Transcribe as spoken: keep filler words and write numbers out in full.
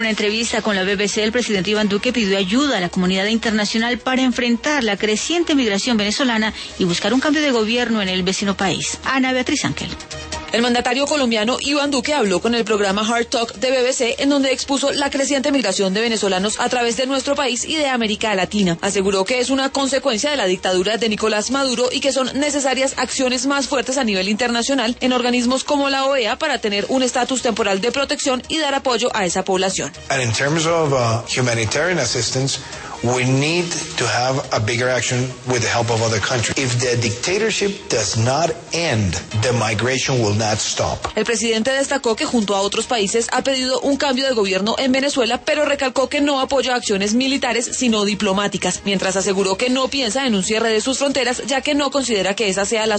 En una entrevista con la B B C, el presidente Iván Duque pidió ayuda a la comunidad internacional para enfrentar la creciente migración venezolana y buscar un cambio de gobierno en el vecino país. Ana Beatriz Ángel. El mandatario colombiano Iván Duque habló con el programa Hard Talk de B B C, en donde expuso la creciente migración de venezolanos a través de nuestro país y de América Latina. Aseguró que es una consecuencia de la dictadura de Nicolás Maduro y que son necesarias acciones más fuertes a nivel internacional en organismos como la O E A para tener un estatus temporal de protección y dar apoyo a esa población. And in terms of uh, humanitarian assistance, we need to have a bigger action with the help of other countries. If the dictatorship does not end, the migration will not stop. El presidente destacó que junto a otros países ha pedido un cambio de gobierno en Venezuela, pero recalcó que no apoya acciones militares, sino diplomáticas, mientras aseguró que no piensa en un cierre de sus fronteras, ya que no considera que esa sea la